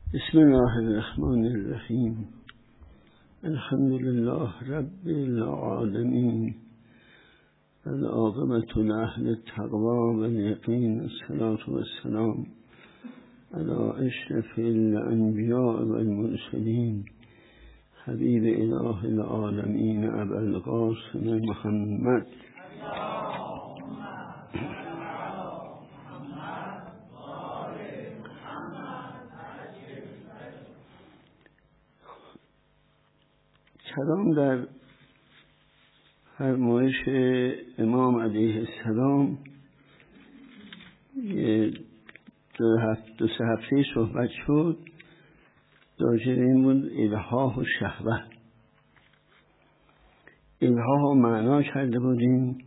بسم الله الرحمن الرحیم. الحمد لله رب العالمین، والعاقبة لأهل التقوى والیقین، الصلاة والسلام علی اشرف الانبیاء والمرسلین، حبیب اله العالمین ابا القاسم محمد. کلام در فرمایش امام علیه السلام دو سه هفته صحبت شد. راجع به این بود الحاح و شهوت. الحاح و معنا کرده بودیم،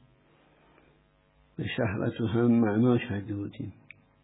به شهوت رو هم معنا کرده بودیم.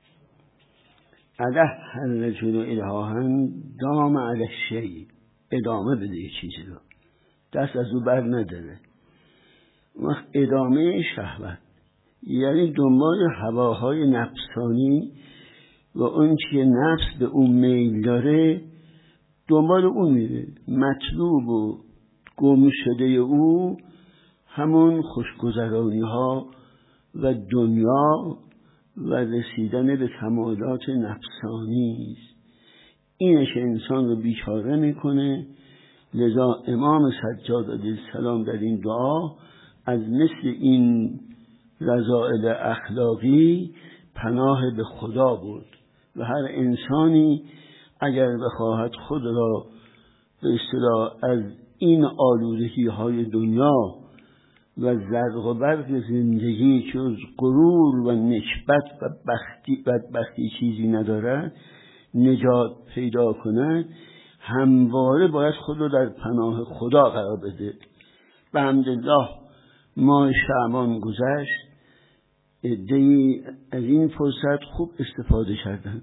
الح الرجل الحاحا دام علی الشیء، ادامه بده یه چیزی رو، دست از او بر نداره. وقت ادامه شهوت یعنی دنبال هواهای نفسانی و اون که نفس به اون میل داره دنبال اون میره. مطلوب و گم شده او همون خوشگذرانی ها و دنیا و رسیدن به کمالات نفسانی است. اینه که انسان رو بیچاره میکنه. لذا امام سجاد علیه السلام در این دعا از مثل این رذائل اخلاقی پناه به خدا بود و هر انسانی اگر بخواهد خود را به اصطلاح از این آلودگی های دنیا و زرق و برق زندگی که از غرور و نکبت و بدبختی چیزی ندارد نجات پیدا کند، همواره باید خود رو در پناه خدا قرار بده. به حمدالله ماه شعبان گذشت، عده‌ای از این فرصت خوب استفاده کردند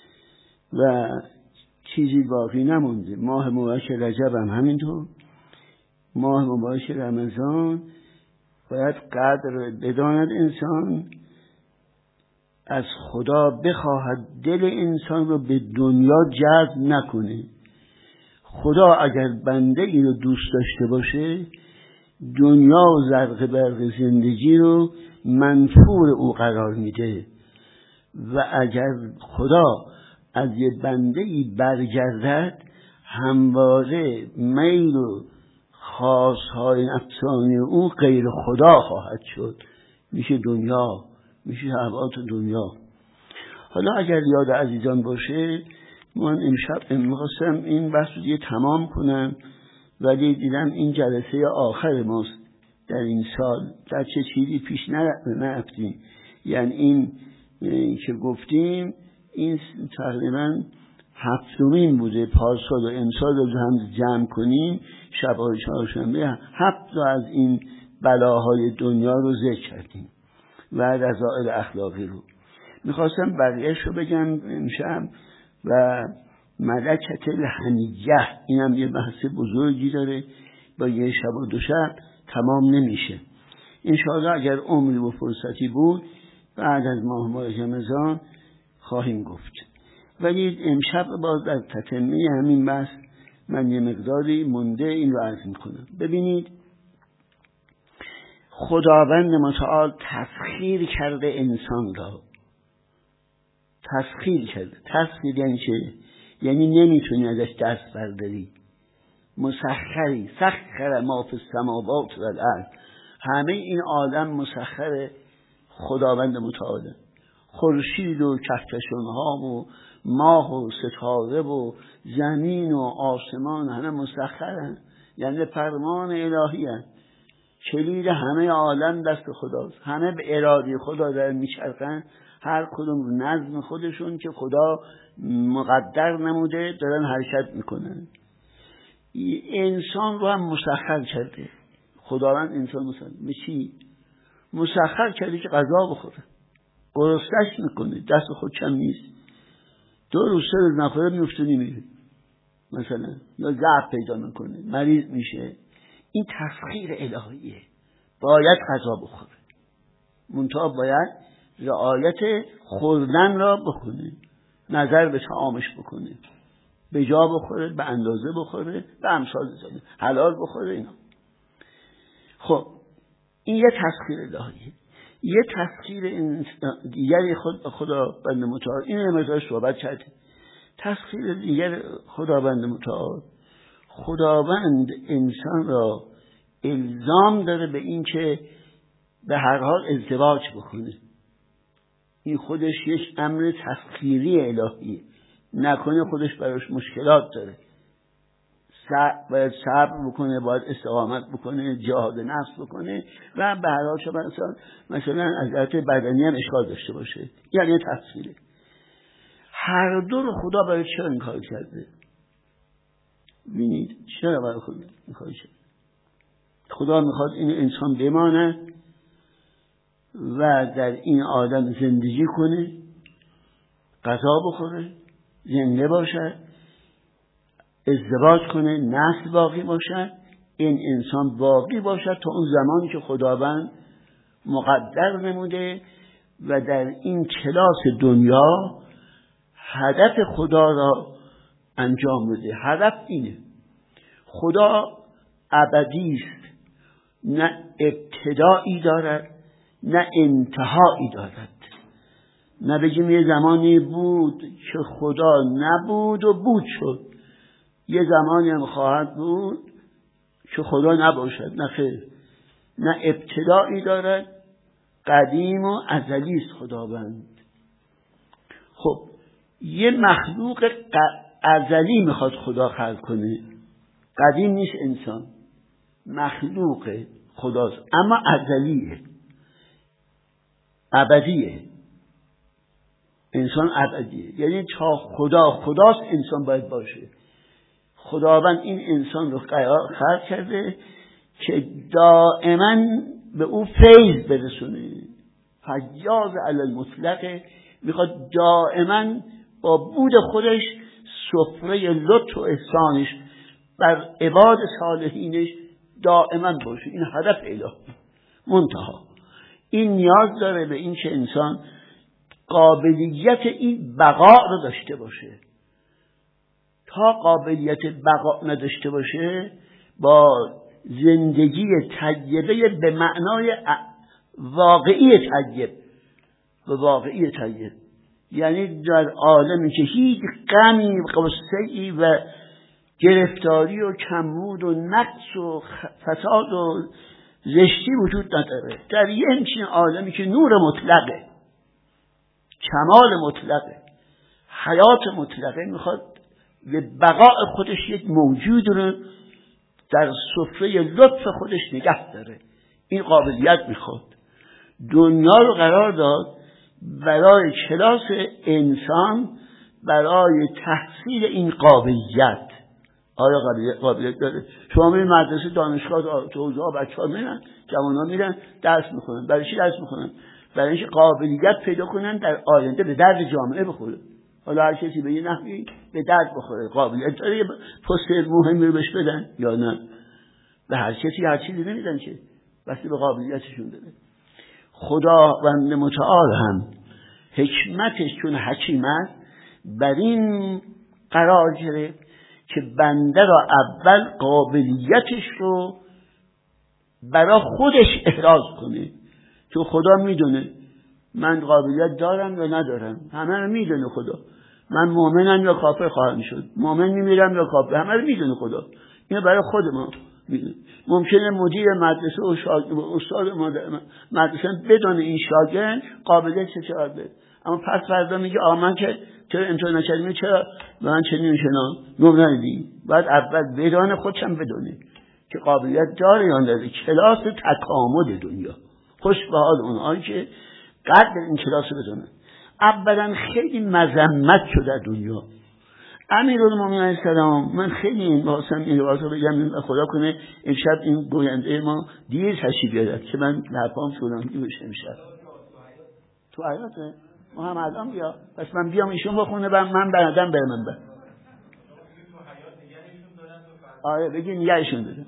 و چیزی باقی نمونده. ماه مبارک رجب هم همینطور. ماه مبارک رمضان باید قدر بداند انسان، از خدا بخواهد دل انسان رو به دنیا جذب نکنه. خدا اگر بنده این رو دوست داشته باشه دنیا و زرق برق زندگی رو منفور او قرار میده و اگر خدا از یه بنده ای برگردد همواره میل و خواستهای نفسانی او غیر خدا خواهد شد، میشه دنیا، میشه شهوات دنیا. حالا اگر یاد عزیزان باشه من امشب میخواستم این بحث رو تمام کنم ولی دیدم این جلسه آخر ماست در این سال، در چه چیزی پیش نرفتیم. یعنی این که گفتیم این تقریبا هفتمین بوده. پارسال و امسال رو هم جمع کنیم شب‌های چهارشنبه 7 از این بلاهای دنیا رو ذکر کردیم و رذائل اخلاقی رو. میخواستم بقیه‌اش رو بگم امشب. و ملکت الحمیه اینم یه بحث بزرگی داره، با یه شب و 2 شب تمام نمیشه. انشاءالله اگر عمری و فرصتی بود بعد از ماه مبارک رمضان خواهیم گفت. ولی امشب باز در تتمه همین بحث من یه مقداری مونده این رو عرض میکنم. ببینید خداوند متعال تسخیر کرده انسان را. تسخیر کرده. تسخیر یعنی چه؟ یعنی نمیتونی ازش دست برداری. مسخری، سخر ما فی السماوات و الارض، همه این عالم مسخر خداوند متعاله. خورشید و کهکشان‌ها و ماه و ستاره و زمین و آسمان همه مسخرن، یعنی فرمان الهی هست. کلید همه عالم دست خداست، همه به اراده خدا در میچرخن، هر کدوم نظم خودشون که خدا مقدر نموده دارن حرکت میکنن. انسان رو هم مسخر کرده خداوند. انسان مسخر کرده که غذا بخوره، گرسنه‌اش میکنه، دست خود کم نیست. 2 روز 3 روز نخوره میفتونی میره مثلا، یا ضعف پیدا میکنه، مریض میشه. این تسخیر الهیه. باید غذا بخوره، منتها باید رعایت خوردن را بکنه. نظر به طعامش بکنه، به جا بخوره، به اندازه بخوره، به امثال زده، حلال بخوره اینا. خب این یه تسخیر الهیه. یه تسخیر دیگری خدا بنده متعال، این مقدار صحبت کرده. تسخیر دیگر خداوند متعال، خداوند انسان را الزام داره به این که به هر حال ازدواج بکنه. این خودش یک امر تسخیری الهیه. نکنه خودش براش مشکلات داره. باید صبر بکنه، باید استقامت بکنه، جهاد نفس بکنه و به هر حال مثلا از جهت بدنی هم اشکال داشته باشه. یعنی تسخیره. هر دو رو خدا برای چرا این کار کرده؟ ببینید چرا برای خدا این کار کرده؟ خدا میخواد این انسان بمانه و در این عالم زندگی کنه، غذا بخوره، زنده باشه، ازدواج کنه، نسل باقی باشه، این انسان باقی باشه تا اون زمانی که خداوند مقدر نموده و در این کلاس دنیا هدف خدا را انجام بده. هدف اینه: خدا ابدی است، نه ابتدایی دارد نه انتهایی دارد. نه بگیم یه زمانی بود که خدا نبود و بود شد، یه زمانی هم خواهد بود که خدا نباشد. نه خیر، نه ابتدایی دارد، قدیم و ازلی است خداوند. خب یه مخلوق ازلی میخواد خدا خلق کنه، قدیم نیست انسان، مخلوق خداست اما ازلیه، ابدیه. انسان ابدیه، یعنی تا خداست انسان باید باشه. خداوند این انسان رو خلق کرده که دائما به او فیض برسونه. فیاض علی المطلق، میخواد دائما با بود خودش سفره لطف و احسانش بر عباد صالحینش دائما باشه. این هدف الهی. منتها این نیاز داره به این که انسان قابلیت این بقا رو داشته باشه. تا قابلیت بقا نداشته باشه، با زندگی طیبه به معنای واقعی طیب، به واقعی طیب، یعنی در عالمی که هیچ غمی و غصه‌ای و گرفتاری و کمبود و نقص و فساد و زشتی وجود نداره، در یه همچین عالمی که نور مطلقه، کمال مطلقه، حیات مطلقه، میخواد به بقاء خودش یک موجود رو در سفره لطف خودش نگه داره. این قابلیت میخواد. دنیا رو قرار داد برای کلاس انسان، برای تحصیل این قابلیت. آیا قابلیت داره؟ شما میرین مدرسه، دانشگاه، حوزه‌ها، بچه‌ها میرن، جوان‌ها میرن درس میخونن. برای چی درس میخونن؟ برای اینکه قابلیت پیدا کنن در آینده به درد جامعه بخوره. حالا هر کسی به یه نحوی به درد بخوره. قابلیت داره یه پست مهمی رو بهش بدن یا نه؟ به هر کسی هر چیزی نمیدن که، بس به قابلیتشون داره. خداوند متعال هم حکمتش چون حکیم است بر این قرار گرفت که بنده را اول قابلیتش رو برای خودش احراز کنه. چون خدا میدونه من قابلیت دارم یا ندارم، همه رو میدونه خدا. من مؤمنم یا کافر خواهم شد، مؤمن میمیرم یا کافر، همه رو میدونه خدا. اینو برای خود ما میدونه. ممکنه مدیر مدرسه و استاد مدرسه بدون این شاگرد قابلیت چه داره، اما پس فردا میگه من که چرا امتحان نکردم، چرا من چنین چنان نمیدونی. باید اول بدون خودشم بدونه که قابلیت داره یا نداره. کلاس تکامل دنیا. خوش به حال اونهایی که قدر این کلاس رو بدونن. اولا خیلی مذمت شده در دنیا. امیرالمومنین علیه السلام، من خیلی این روایت رو بگم، خدا کنه امشب این گوینده ما دیر تشریف بیارد که من لپام طولانی بشه امشب. تو حیاته؟ محمد هم بیا، پس من بیام ایشون بخونه من بردم برم من. آره بگی نگهشون داره.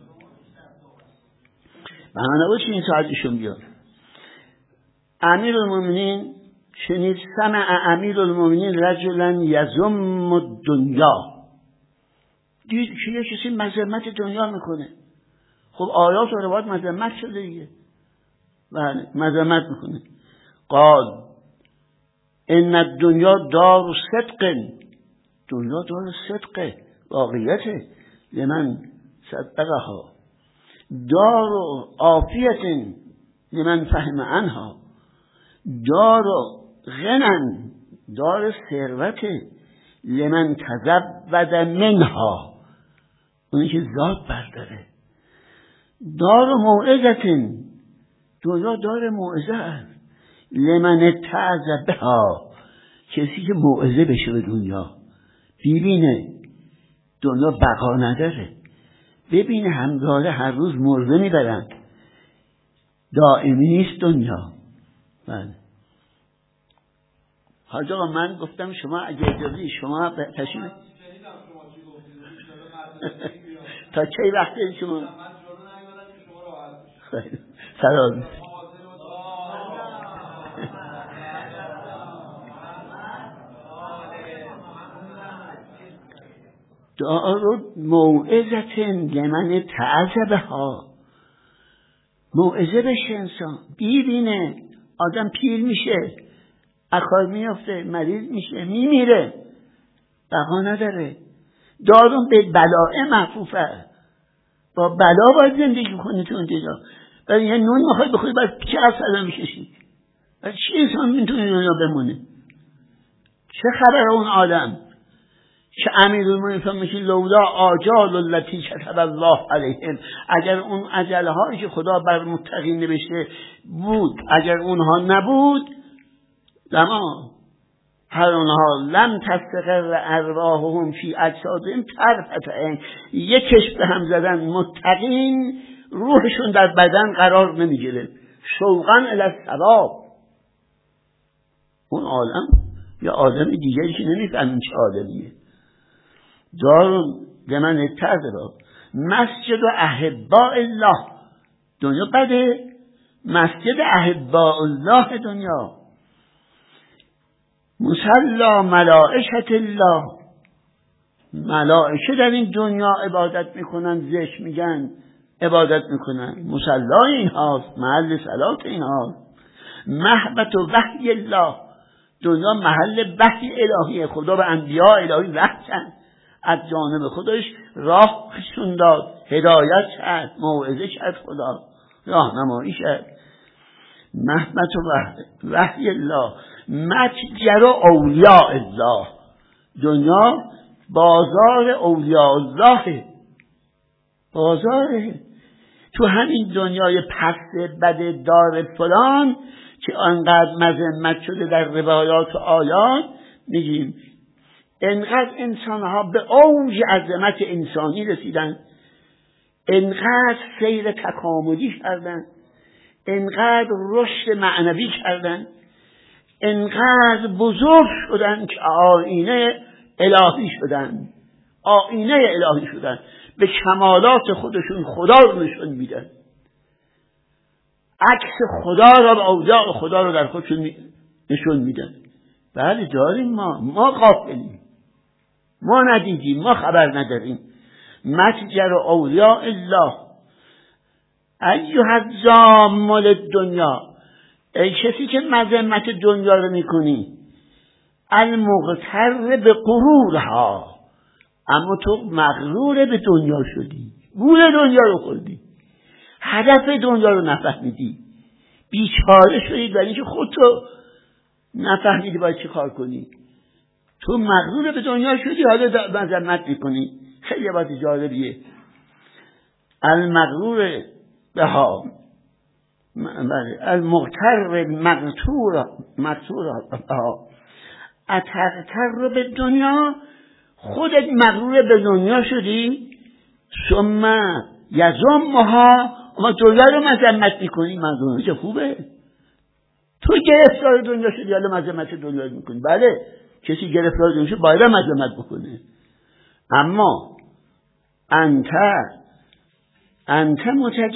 من نبود که این ساعت ایشون بیاد. امیرالمومنین شنید سمع امیرالمومنین رجلا یذم الدنیا، دید که یه کسی مذمت دنیا میکنه. خب آیات و روایات مذمت شده دیگه، بله مذمت میکنه. قال ان الدنیا دار صدق، دنیا دار صدقه، واقعیته، لمن صدقها، دار عافیت لمن فهم عنها، دار غنن، دار ثروت لمن تزود منها، اونی که ذات برداره. دار موعظت، دنیا دار موعظه است، لمن اتعظ بها، کسی که موعظه بشه به دنیا، ببینه دنیا بقا نداره، ببینه همداره هر روز مرده میبرن، دائمی نیست دنیا. بله حاج آقا من گفتم شما اگه اجازه شما تشریف تا چه وقت شما سلام دار موعظت لمن تعذبها، موعظه بشه انسان، ببینه آدم پیر میشه، اکار میافته، مریض میشه، میمیره، بقا نداره. دارون به بلاه محفوفه، با بلا باید زندگی کنی تو اونجا. برای یه نون میخوای بخوری باید چه اصلا میکشی، برای چی انسان میتونه دنیا بمونه؟ چه خبر اون آدم که امیرالمومنین فرمود لولا آجال التی كتب الله علیهم، اگر اون اجلهایی که خدا بر متقین نوشته بود اگر اونها نبود، لما هر اونها لم تستقر ارواحهم فی اجسادهم طرفة عین، یک چشم به هم زدن متقین روحشون در بدن قرار نمیگیره، شوقا الی الثواب. اون عالم یا آدم دیگری که نمیفهمیم چه آدمیه. دار لمن اتعظ، مسجد احباء الله، دنیا بده، مسجد احباء الله دنیا، مصلی ملائکت الله، ملائکه در این دنیا عبادت میکنن، ذکر میگن، عبادت میکنن، مصلی این هاست، محل صلات این هاست. محبت و وحی الله، دنیا محل وحی الهی، خدا به انبیاء الهی وحی کرد، از جانب خودش راهشون داد، هدایت کرد، موعظه کرد، خدا راهنمایی کرد. محبت و وحی الله، متجر اولیاء الله، دنیا بازار اولیاء الله، بازاره. تو همین دنیای پست بد دار فلان که آنقدر مذمت شده در روایات و آیات، میگیم انقدر انسانها به اوج عظمت انسانی رسیدن، انقدر سیر تکاملی کردن، انقدر رشد معنوی کردن، انقدر بزرگ شدن که آینه الهی شدن، آینه الهی شدن، به کمالات خودشون خدا رو نشون میدن، عکس خدا را و اولیاء خدا رو در خودشون نشون میدن. بله داریم، ما غافلیم، ما ندیدیم، ما خبر نداریم. متجر اولیاء الله ایها الضام الدنیا، ای کسی که مذمت دنیا رو میکنی، المغتر به غرورها، اما تو مغرور به دنیا شدی، گول دنیا رو خوردی، هدف دنیا رو نفهمیدی، بیچاره شدی برای اینکه خودتو نفهمیدی باید چه کار کنی. تو مغرور به دنیا شدی، حالا مذمت میکنی. خیلی باید جالبیه. المغرور بها، المغتر مغتور بها، اتغتر به دنیا، خودت مغرور به دنیا شدی، ثم یذمها، اما دنیا رو مذمت میکنی. دنیا چه خوبه، تو گرفتار دنیا شدی حالا مذمت دنیا رو میکنی. بله کسی گرفتار دنیا شد باید مذمت بکنه، اما انت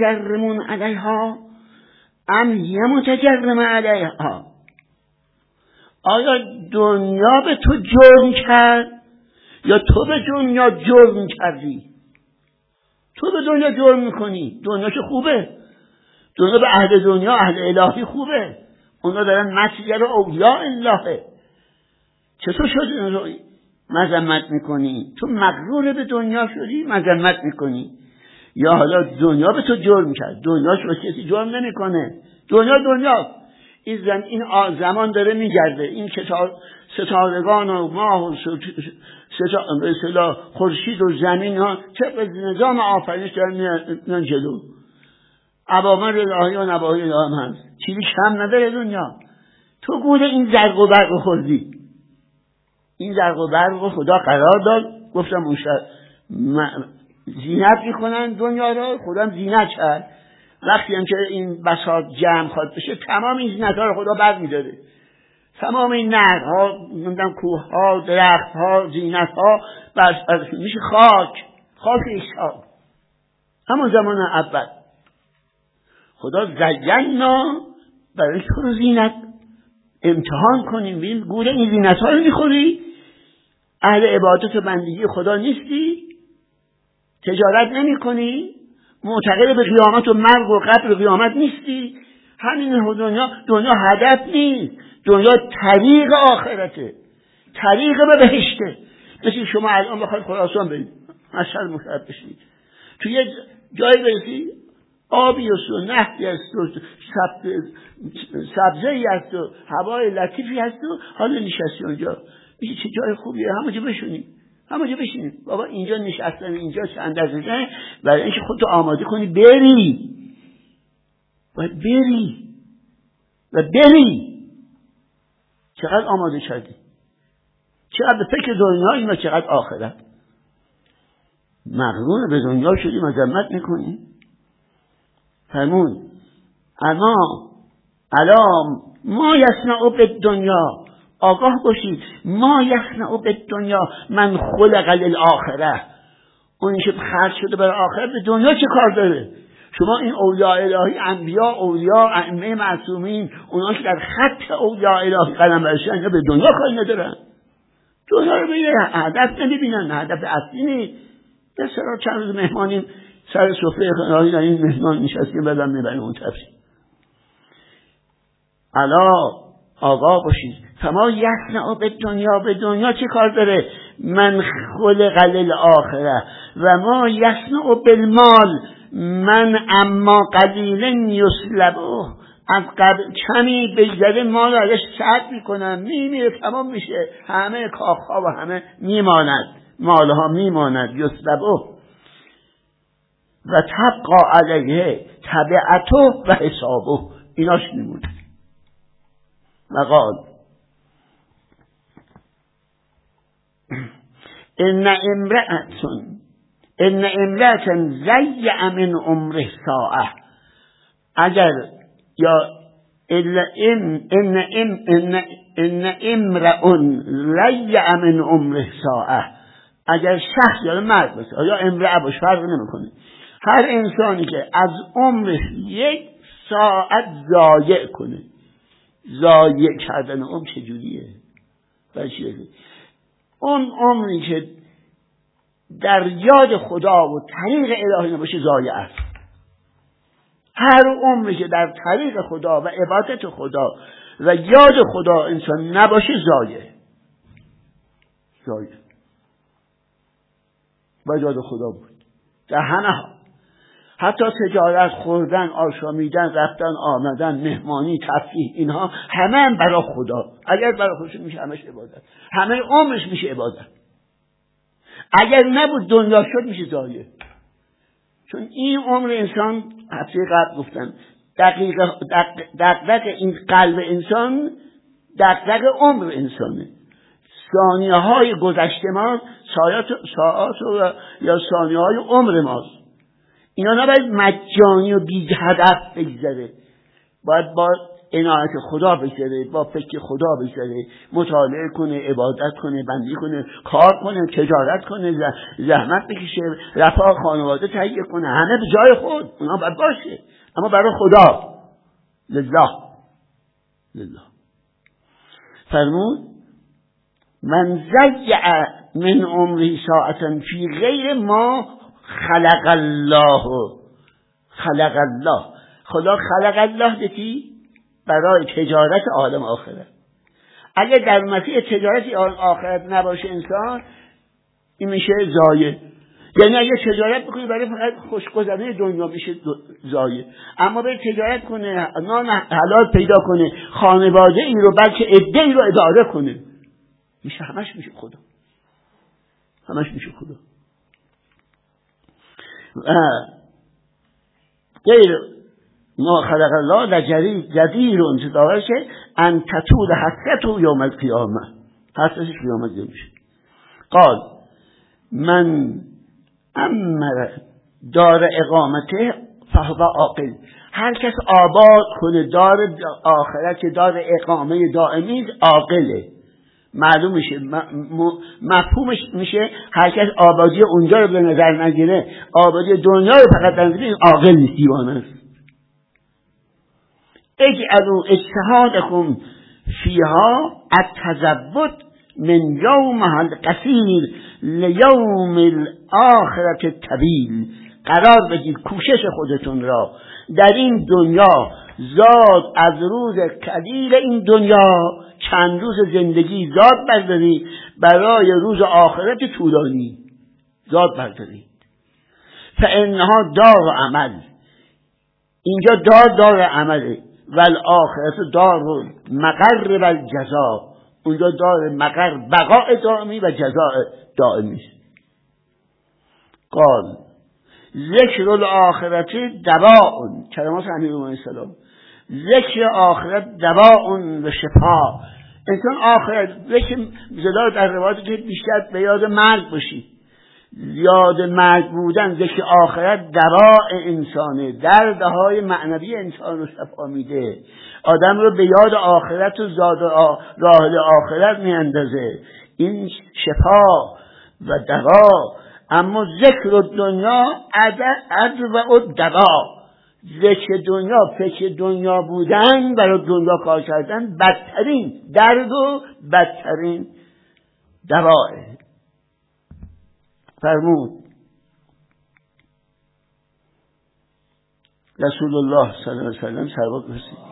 متجرمون علیها ام هی متجرم علیها، آیا دنیا به تو جرم کرد یا تو به دنیا جرم کردی؟ تو به دنیا جرم میکنی. دنیا که خوبه، دنیا به اهل دنیا، اهل الهی خوبه، اونا دارن مسیر اولیاء اللهه. چطور شد این رو مذمت میکنی؟ تو مغرور به دنیا شدی مذمت میکنی، یا حالا دنیا به تو جرم کرد؟ دنیا شو کسی جرم نمیکنه. دنیا این زمان داره میگرده، این ستارگان و ماه و خورشید و زمین ها طبق نظام آفرینش دارن میان جلو. عوامل الهی و نواهی الهی هم هست، چیزی کم نداره دنیا. تو گول این زرق و برق خوردی. این زرق و برق خدا قرار داد، گفتم اون زینت میکنن دنیا را، خدا زینت کرد. وقتی هم که این بساط جمع خواد بشه، تمام این زینت ها رو خدا بر میداره. تمام این نهرها، کوه ها، درخت ها، زینت ها میشه خاک ایشان. همون زمان اول خدا زینا برای تو رو زینت امتحان کنیم، ببین گوره این زینت ها رو میخوری؟ اهل عبادت و بندگی خدا نیستی؟ تجارت نمی کنی؟ معتقد به قیامت و مرگ و قبر و قیامت نیستی؟ همین دنیا هدف نیست، دنیا طریق آخرته، طریق به بهشته. مثل شما الان بخواید خراسان برید، مثلا مشاهد بشید، تو یه جایی برسی آبی است و نهری است و سبزه‌ای است و هوای لطیفی است و حالا نشستی اونجا، میگه چه جای خوبیه، همونجا بشینیم. بابا اینجا نشستن، اینجا چند دقیقه برای اینکه خودتو آماده کنی بری. باید بری. چقدر آماده شدی؟ چقدر به فکر دنیایی و چقدر آخرت؟ مغرور به دنیا شدی مذمت میکنی؟ فرمون اما الان ما یصنع بالدنیا، آگاه باشید، ما یصنع بالدنیا من خلق للآخره. اون که خرج شده برای آخرت به دنیا چه کار داره؟ شما این اولیاء الهی، انبیا، اولیاء، ائمه معصومین، اونا که در خط اولیاء الهی قدم برشن، اینا به دنیا کاری ندارن. دنیا رو به هدف نمیبینن، هدف اصلی نیست. بسیار چند روز مهمانیم سر سفره الهی در این مهمان نشستیم، بعدم میبریم اون تفسیر. الا آگاه باشید، فما یصنع بالدنیا، به دنیا چه کار داره؟ من خلق للآخره و ما یصنع بالمال من اما قلیل یسلبه. از کمی بگذره مال رو ازش سلب میکنن، میمیره، تمام میشه، همه کاخها و همه میماند، مالها میماند، یسلبه و تبقى علیه تبعته و حسابه، ایناش میمونه. وقال ان امرأة ضیع من عمره ساعه. اگر یا ان امرأ ضیع من عمره ساعه، اگر شخص یا مرد باشه یا امرأه باشه فرق نمیکنه، هر انسانی که از عمرش یک ساعت ضایع کنه. ضایع کردن عمر چجوریه؟ اون عمری که در یاد خدا و طریق الهی نباشه ضایع است. هر عمری که در طریق خدا و عبادت خدا و یاد خدا انسان نباشه ضایع. باید یاد خدا بود در همه ها، حتی تجارت، خوردن، آشامیدن، رفتن، آمدن، مهمانی، تفریح، اینها همه برای خدا. اگر برای خودش میشه همش عبادت، همه عمرش میشه عبادت. اگر نبود دنیا شد میشه ضایع. چون این عمر انسان، هفته قبل گفتم، دقیق این قلب انسان دقیق عمر انسانه. ثانیه های گذشته ما ساعات یا ثانیه های عمر ماست. اینا نباید مجانی و بی هدف بگذره، باید با عنایت خدا بگذره، با فکر خدا بگذره، مطالعه کنه، عبادت کنه، بندی کنه، کار کنه، تجارت کنه، زحمت بکشه، رفاه خانواده تهیه کنه، همه به جای خود اونا باید باشه، اما برای خدا. لله فرمود من ضیع من عمری ساعتا فی غیر ما خلق الله. خلق الله، خدا خلق الله دیدی برای تجارت عالم آخرت. اگه در مسیر تجارت آخرت نباشه انسان، این میشه ضایع. یعنی اگه تجارت بکنی برای فقط خوشگذرانی دنیا میشه ضایع، اما برای تجارت کنه، نان حلال پیدا کنه، خانواده ای رو بلکه عده ای رو اداره کنه، میشه همش میشه خدا، همش میشه خدا. غیر ما خلق الله لجدیر انتظارشه ان تطول حسرته یوم القیامه، حسرتش قیامت میشه. قال من امر دار اقامته فهو عاقل. هر کس آباد کنه دار آخرت، دار اقامه دائمی، عاقله. معلوم میشه، مفهومش میشه هر کس آبادی اونجا رو به نظر نگیره، آبادی دنیا رو فقط در نظر، عاقل نیست، دیوانه است. اجعلوا اجتهادکم فیها التزود من یومها القصیر لیوم الاخرة الطویل. قرار بدید کوشش خودتون را در این دنیا زاد از روز قلیل این دنیا، چند روز زندگی زاد بردارید برای روز آخرت طولانی، زاد بردارید. فانها دار عمل، اینجا دار عمله، والآخرت دار مقر و الجزا، اونجا دار مقر بقاء دائمی و جزاء دائمی. قال ذکر الاخرت دواء، کلمات امیرالمومنین السلام، ذکر آخرت دواء و شفا. انسان آخرت ذکر زدار در روایت که بیشتر به یاد مرگ باشی، یاد مرگ بودن، ذکر آخرت دواء انسانه، دردهای معنوی انسان رو شفا میده، آدم رو به یاد آخرت و زاد راه آخرت میاندازه، این شفا و دوا. اما ذکر دنیا ادوا دوا، ذکر دنیا، فکر دنیا بودن، برای دنیا کار کردن بدترین درد و بدترین دواه. فرمود رسول الله صلی الله علیه وسلم صلوات رسید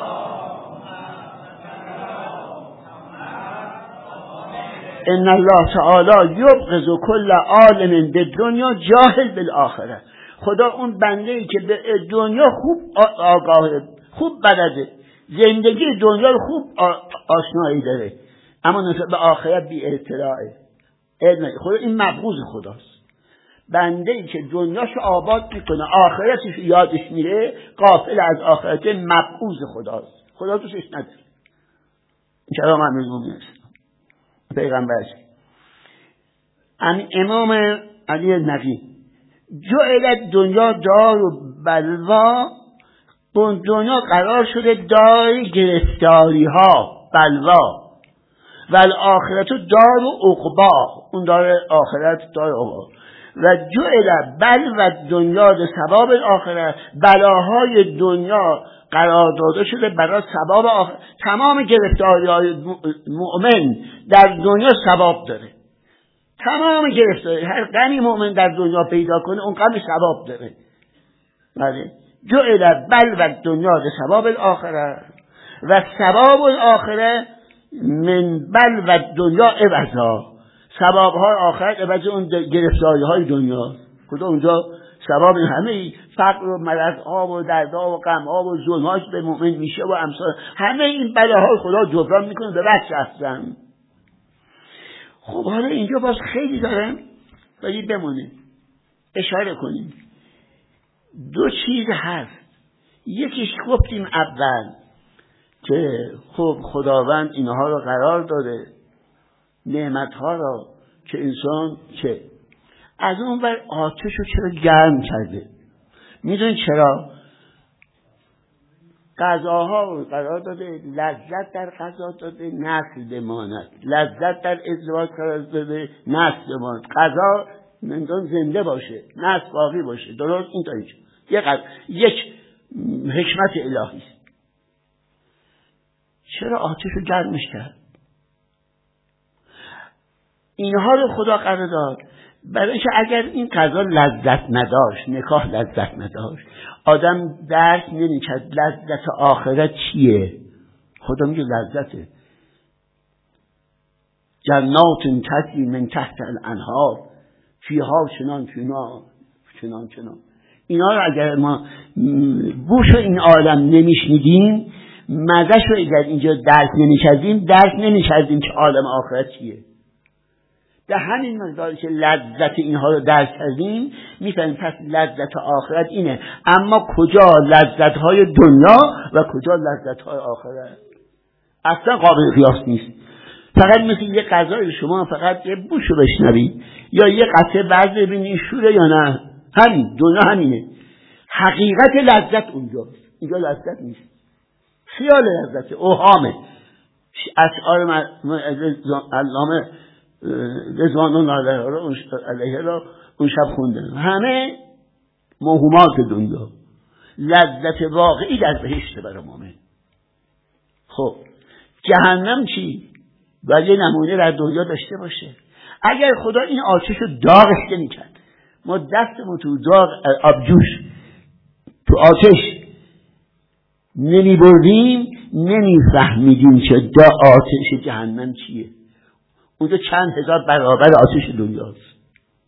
ان الله تعالی یبغض کل عالم بالدنیا جاهل بالآخره. خدا اون بنده ای که به دنیا خوب آگاهه، خوب بلده، زندگی دنیا رو خوب آشنایی داره، اما نسبت به آخرت بی اطلاعه، خدا این مبغوض خداست. بنده ای که دنیاشو آباد میکنه، آخرتش یادش میره، غافل از آخرت، مبغوض خداست، خدا دوستش نداره. این کلام امیرالمومنین پیغمبرش امام علی نقی، جعلت دنیا دار و بلوا، دنیا قرار شده دار گرفتاری ها، بلوا، و الاخرت دار و عقبا، اون دار آخرت دار عقبا. و جعل بل و دنیا ده ثواب آخرت، بلاهای دنیا قرار داده شده برای ثواب آخرت. تمام گرفتاری های مؤمن در دنیا ثواب داره، تمام گرفتاری هر غمی مؤمن در دنیا پیدا کنه اون غم ثواب داره. بله، جعل بل و دنیا ده ثواب آخرت و ثواب آخرت من بل و دنیا عوضا، ثواب های آخرت عوض اون گرفتاری های دنیا. خدا اونجا ثواب همه فقر و مرض ها و درد ها و غم ها و ظلم هاش به مؤمن میشه و امثال همه این بلاهای خدا جبران میکنه به وجه احسن. خب حالا اینجا باز خیلی دارم باید بمونه، اشاره کنیم. دو چیز هست، یکیش گفتیم اول که خب خداوند اینها رو قرار داده، نعمتها را که انسان که از اون بر آتش رو چرا گرم کرده. میدونی چرا؟ غذاها رو قرار داده، لذت در غذا داده نسل بماند، لذت در ازدواج قرار داده نسل بماند، غذا انسان زنده باشه، نسل باقی باشه. درست این تا اینجا یک حکمت الهی است. چرا آتش رو گرمش کرد؟ اینها رو خدا قرار داد برای اینکه اگر این غذا لذت نداشت، نکاح لذت نداشت، آدم درک نمی‌کرد لذت آخرت چیه. خدا میگه لذته جنات تجری من تحت الانهار فیها چنان. اینا رو اگر ما بوش این عالم نمیشنیدیم، مزه‌ش رو اگر اینجا درک نمی‌کردیم که عالم آخرت چیه. در همین مقداری که لذت اینها رو درک کردیم میفهمیم پس لذت آخرت اینه. اما کجا لذت‌های دنیا و کجا لذت‌های آخرت اصلا قابل قیاس نیست. فقط مثل یه غذای شما فقط یه بوش رو بشنوید یا یه قطعه بعد ببینید شوره یا نه، همین دنیا همینه. حقیقت لذت اونجاست، اینجا لذت نیست، خیال لذت، اوهامه. اشعار علامه رضوان الله علیه را اون شب خوندن، همه موهومات دنیا. لذت واقعی در بهشت برای مؤمن. خب جهنم چی؟ باید یه نمونه در دنیا داشته باشه. اگر خدا این آتش رو داغش نمی‌کرد، ما دستمون تو داغ آبجوش تو آتش نمی‌بردیم، نمی‌فهمیدیم که آتش جهنم چیه. اونجا چند هزار برابر آتش دنیاست.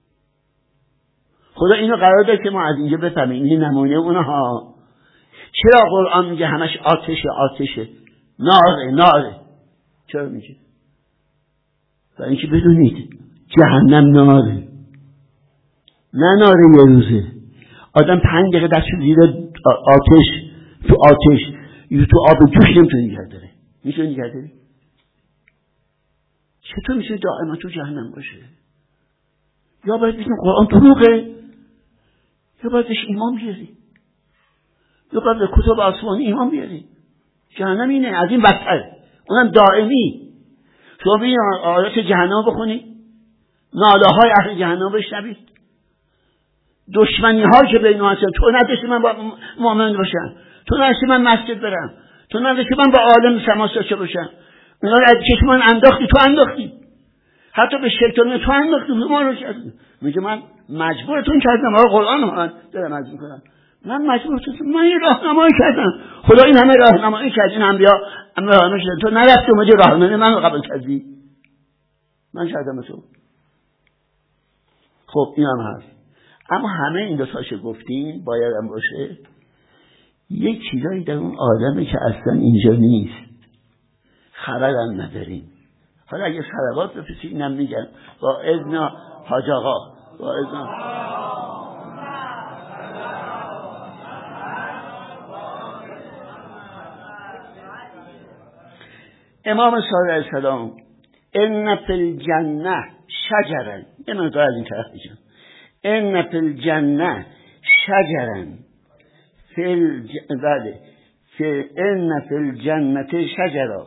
خدا اینو قرار داد که ما از اینجا بفهمیم این نمونه اونها. چرا قرآن میگه همش آتشه، ناره؟ چرا میگه؟ برای اینکه بدونید جهنم ناره، نه ناره یه روزه. آدم 5 دقیقه دستش زیر آتش، تو آتش یا تو آب جوش نمیتونه نگه داره. میتونه نگه داره؟ چطور میشه دائما تو جهنم باشه؟ یا باید بگیم قرآن دروغه، یا باید بهش ایمان بیاری، یا باید به کتب آسمانی ایمان بیاری. جهنم اینه، از این بدتر، اونم دائمی. شما ببین آیات جهنم بخونید، ناله های اهل جهنم بشنوید، دشمنی ها که بین اونها هستن. تو نداشتی من با مؤمن باشم، تو نداشتی من مسجد برم، تو نداشتی من با عالم سماس داشته باشم. اونا رو از چشم من انداختی، تو انداختی، حتی به شیطان تو انداختی، ما رو کردی. میگه من مجبورتون کردم، آقا قرآن من دارم عرض میکنم، من مجبورتون، من یه راهنمایی کردم. خدا این همه راهنمایی کرد، این انبیا راهنمایی شدن، تو نرفتی اومدی راهنمایی من رو قبول کردی، من کردم تو. خب این هم هست. اما همه این دو تاشو گفتیم باید هم باشه یک چیزایی در اون آدمه که اصلا اینجا نیست، خبرم نداریم. حالا اگه صلوات بفرستی اینم میگن با اذن حاج آقا، با اذن امام صادق علیه السلام ان فی الجنه شجرا، یه مقدار از این طرف میگم، ان فی الجنه شجرا ان فی الجنه شجرا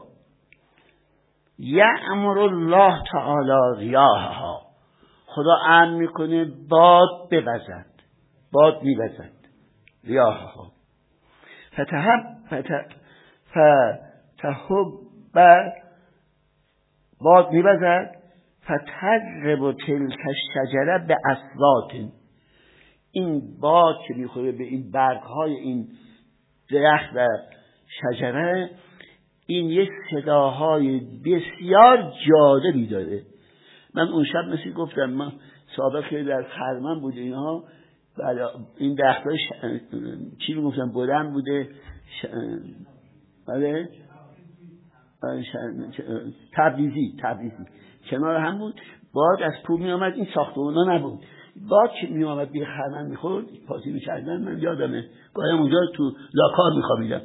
یأمر الله تعالی ریاحها، خدا امر میکنه باد بوزد، باد میوزد، ریاحها باد میوزد فتضرب تلک الشجره باصوات، این باد که میخوره به این برگهای این درخت و شجره، این یک صداهای بسیار جالبی داره. من اون شب مثل گفتم، من سابقه در خرمن بوده اینها، این درختای چی میگفتم بلند بوده، بله تبریزی کنار هم بود. باد از پول می آمد، این ساختمونا نبود، باد که می آمد به خرمن میخورد، پاسی میکردن. من یادمه گاهی اونجا تو لاکار میخوابیدم.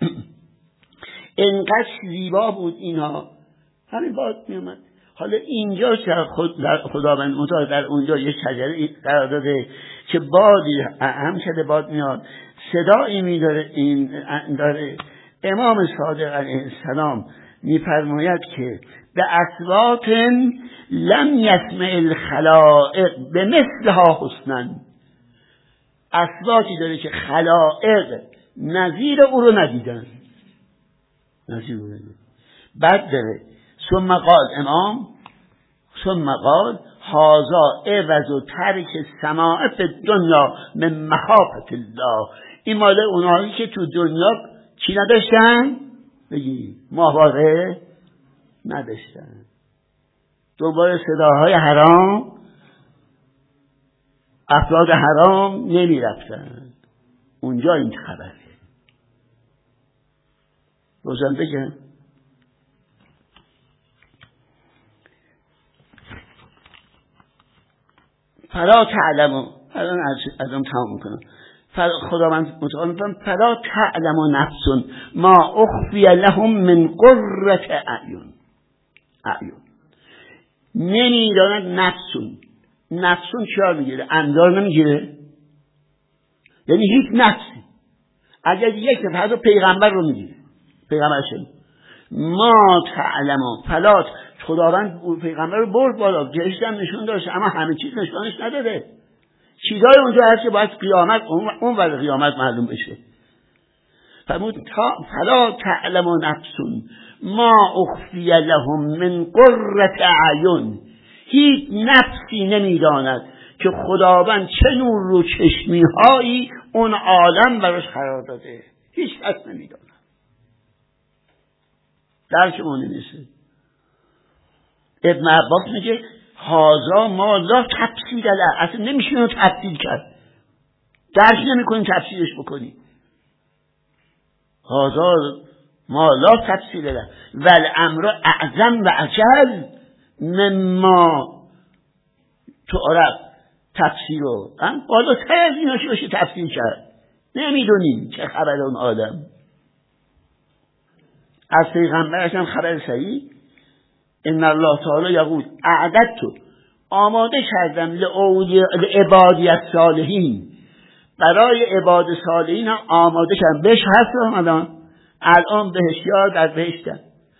انقدر زیبا بود اینها، همین باد می آمد. حالا اینجا خداوند متعال در اونجا یه شجره قرار داده که بادی هم شده، باد میاد صدایی میداره، این داره. امام صادق علیه السلام میفرماید که به اصوات لم یسمع الخلائق به مثلها حسنا، اصواتی داره که خلائق نظیر او رو ندیدن، بعد داره ثم قال امام ثم قال هذا عوض ترک سماع فی الدنیا من مخافة الله. این مال اونایی که تو دنیا چی نداشتن؟ بگی ماهواره نداشتن، دنبال صداهای حرام، افراد حرام نمی رفتن. اونجا این خبره. روزن بگم فلا تعلمو، الان از اون تمام میکنم. خداوند متعال میفهم فلا تعلمو نفس ما اخفی لهم من قرة اعین. نمیداند نفسون چرا میگیره؟ اندار نمیگیره؟ یعنی هیچ نفسی. اگر یک نفر پیغمبر رو میگیره، پیغمبر شد ما تعلمو فلات، خداوند پیغمبر رو برد بالا، جهشت هم نشون داشت اما همه چیز نشانش نداده. چیزای اونجا هست که باید قیامت اون وقت قیامت معلوم بشه. فرمود فلا تعلمو نفسون ما اخفی لهم من قرة اعین. هیچ نفسی نمیداند که خداوند چه نور رو چشمی هایی اون عالم براش قرار داده. هیچ کس نمیداند. درک ما نمیشه. ابن عباس میگه هازا ما لا تفسیر له، اصلا نمیشه اینو تفسیر کرد، درک نمیکنیم تفسیرش بکنی. هازا ما لا تفسیر له والامر اعظم و اجل مما تعرف تفسیرو. بالاتر از اینا چی باشه تفسیر کرد؟ نمیدونیم چه خبر اون آدم. از پیغمبرش هم خبر صحیح ان الله تعالی یقول اعددت، آماده کردم لعبادی الصالحین، برای عباد صالحین آماده کردم. بهش هست الان بهشیار در بهشتن،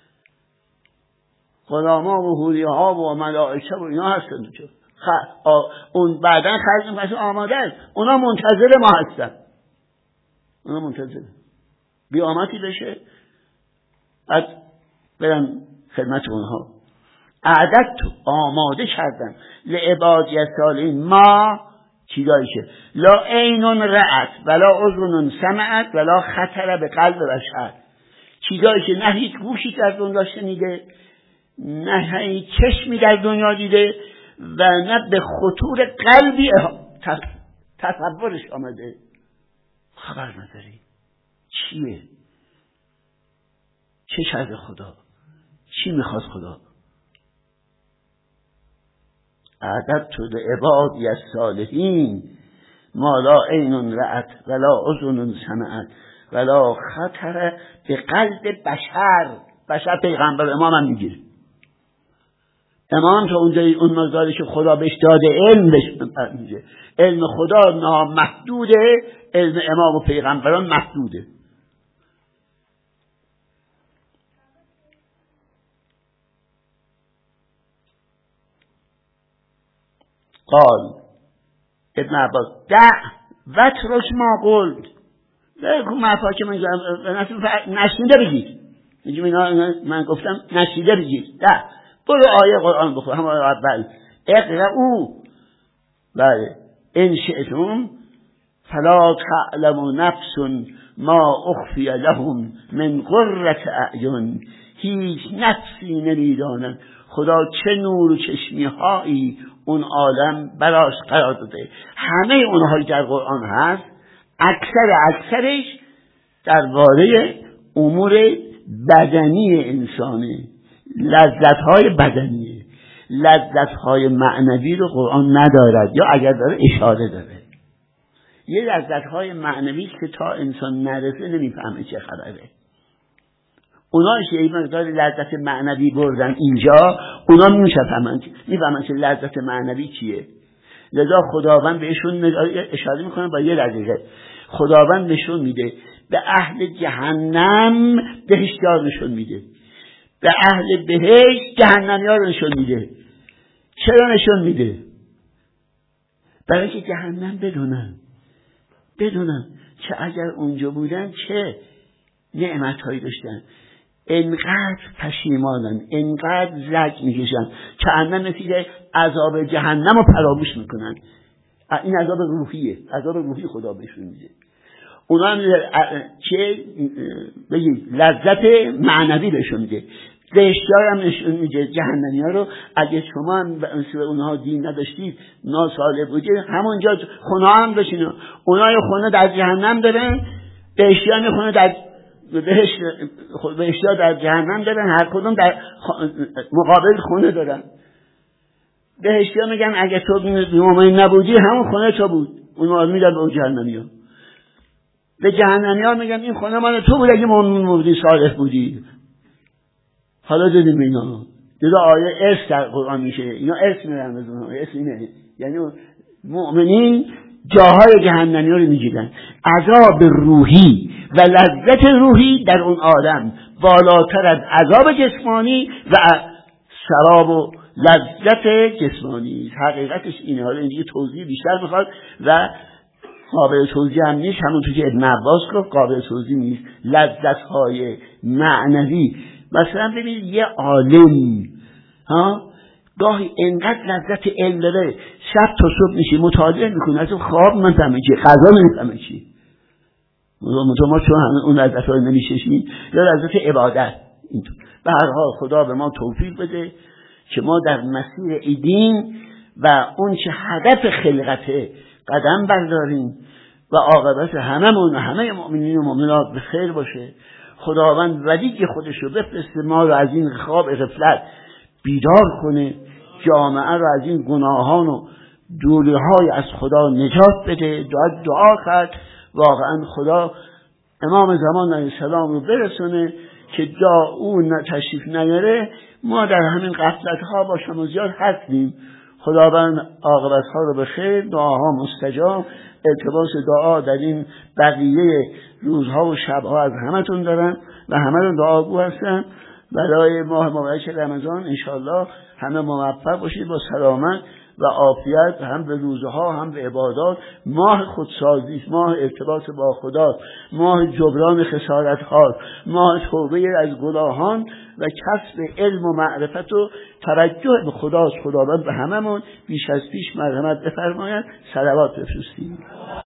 غلاما و حوریها و ملائکه و اینا هستن. اون بعدا خرج آماده است، اونا منتظر ما هستن. اونا منتظر بیامتی بشه بعد برن خدمت اونها. اعددت، آماده کردم لعبادی الصالحین ما چیزایی که لا عین رأت ولا اذن سمعت ولا خطر به قلب بشر، چیزایی که نه هیچ گوشی در دنیا شنیده، نه هیچ چشمی در دنیا دیده و نه به خطور قلبی تصورش آمده. خبر نداری چیه؟ چه کرده خدا؟ چی میخواد خدا؟ اعددت لعبادی الصالحین ما لا عین رأت ولا اذن سمعت ولا خطر به قلب بشر پیغمبر امام هم میگیره. امام تا اونجا اون مقداری که خدا بهش داده علم میگه، علم خدا نامحدوده، علم امام و پیغمبران محدوده. قال ابن عباس وترک ما قلت، بگو معفا که من نشنیده بگید. من گفتم نشنیده بگید. برو آیه قرآن بخور، همه اول اقرأوا بله ان شئتم فلا تعلم نفس ما اخفی لهم من قرة اعین. هیچ نفسی نمیداند خدا چه نور و چشمی هایی اون عالم براش قرار داده. همه اونهایی در قرآن هست، اکثرش درباره امور بدنی انسانه، لذت‌های بدنیه. لذت‌های معنوی رو قرآن ندارد، یا اگر داره اشاره داره. یه لذت‌های معنوی که تا انسان نرسه نمیفهمه چه خبره. اونایی که این مقدار لذت معنوی بردن اینجا، اونا میفهمن که لذت معنوی چیه. لذا خداوند بهشون اشاره میکنه با یه دقیقه. خداوند نشون میده به اهل جهنم بهشتیار نشون میده، به اهل بهشت جهنمیار نشون میده. چرا نشون میده؟ برای که جهنم بدونن که اگر اونجا بودن چه نعمتهایی داشتن. انقدر پشیمانن، انقدر زج میکشن که اندن نتیجه عذاب جهنم رو فراموش میکنن. این عذاب روحیه، عذاب روحی خدا بهشون میده. اونا هم چه بگید لذت معنوی بهشون میده. بهشتی‌ها هم نشون میده جهنمی‌ها رو اگه شما هم مثل اونها دین نداشتید، ناصالح بودید، همونجا خونه هم بشین. اونها یه خونه در جهنم دارن، بهشتی‌ها یه خونه در بهشتی‌ها در جهنم دارن، هر کدوم در مقابل خونه دارن. بهشتی‌ها میگن اگه تو مؤمن نبودی همون خونه تو بود، اونها میدن به جهنمی‌ها. به جهنمی‌ها میگن این خونه مال تو بود اگه مؤمن بودی، صالح بودی. حالا دیدیم اینا دیگه آیه ارث در قرآن میشه، اینا ارث میرن از اونها. ارث اینه، یعنی مؤمنین جاهای جهنمی رو میگیرن. عذاب روحی و لذت روحی در اون عالم بالاتر از عذاب جسمانی و شراب و لذت جسمانی. حقیقتش اینه. حالا اینجا توضیح بیشتر میخواد و قابل توضیح هم نیست، همونطور که ابن عباس گفت قابل توضیح نیست. لذت‌های معنوی، مثلا ببینید یه عالم گاهی انقدر لذت علم داره، شب تا صبح میشه مطالعه میکنه، از خواب نمیفهمه چی، غذا نمیفهمه چی. ما چون همه اون لذت ها نمیششیم، یا لذت عبادت. اینطور به هر حال خدا به ما توفیق بده که ما در مسیر دین و اون چه هدف خلقته قدم برداریم و عاقبت هممون و همه مؤمنین و مؤمنات به خیر باشه. خداوند ولی خودش رو بفرسته ما رو از این خواب غفلت بیدار کنه، جامعه رو از این گناهان و دوری‌های از خدا نجات بده. دعا کرد واقعا خدا امام زمان علیه السلام رو برسونه که جا اون تشریف نیاره، ما در همین غفلت‌ها با شما زیاد هستیم. خداوند عاقبت‌ها رو به خیر، دعاها مستجاب. التماس دعا در این بقیه روزها و شبها از همتون دارن و همه دعاگو هستن برای ماه مبارک رمضان. انشالله همه موفق باشید با سلامت و عافیت، هم به روزها هم به عبادات. ماه خودسازی، ماه ارتباط با خدا، ماه جبران خسارت‌ها، ماه توبه از گناهان و کسب علم و معرفت و توجه به خداست. خداوند به هممون بیش از پیش مرحمت بفرماید. صلوات بفرستید.